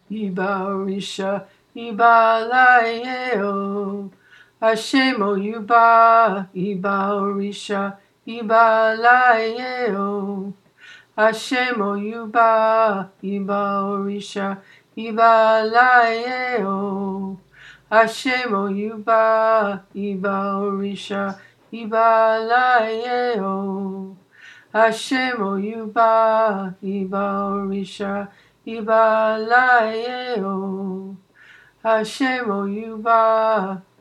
Iba Orisha, Iba Laeo. Hashem Oyuba, Iba Orisha, Iba Laeo. Hashem Oyuba, Iba Orisha, Iba Laeo. Hashem Oyuba, Iba Orisha, Iba Laeo. Hashem Oyuba, Iba Orisha, Iba Laeo. Hashem Oyuba,